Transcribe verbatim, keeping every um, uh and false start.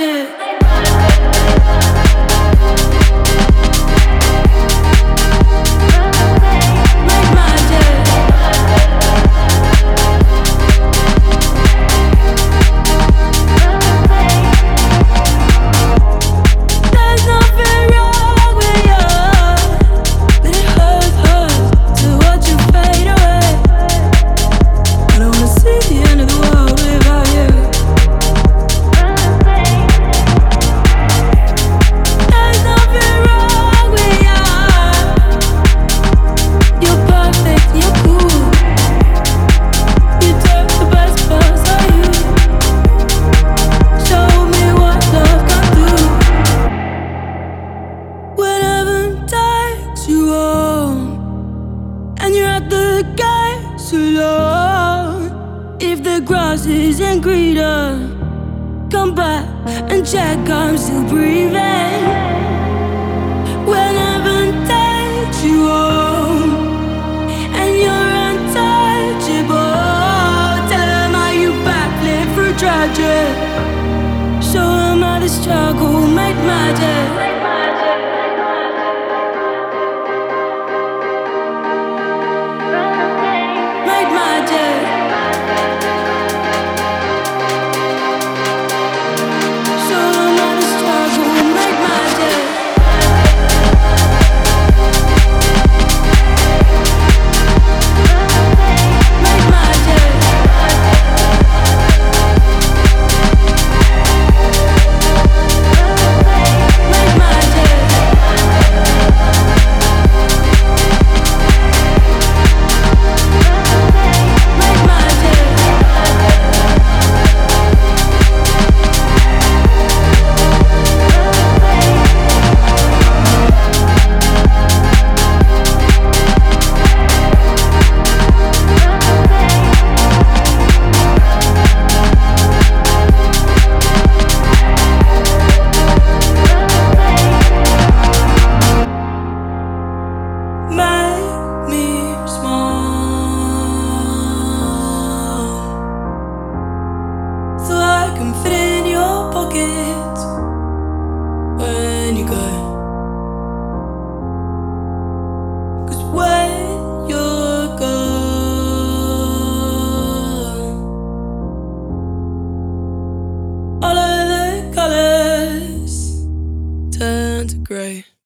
magic. You on, and you're at the gates alone. If the grass isn't greener, come back and check I'm still breathing. When heaven takes you home, and you're untouchable, tell them how you backflip through tragic. Show them how the struggle make magic. Can fit in your pocket when you go. 'Cause when you're gone, all of the colors turn to grey.